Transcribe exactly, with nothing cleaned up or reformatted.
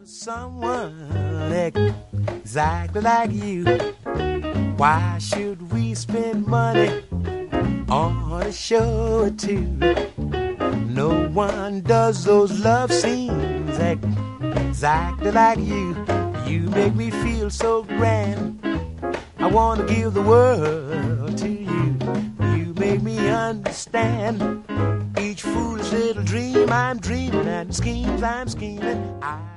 Someone exactly like you. Why should we spend money on a show or two? No one does those love scenes exactly like you. You make me feel so grand. I want to give the world to you. You make me understand each foolish little dream I'm dreaming and schemes I'm scheming. I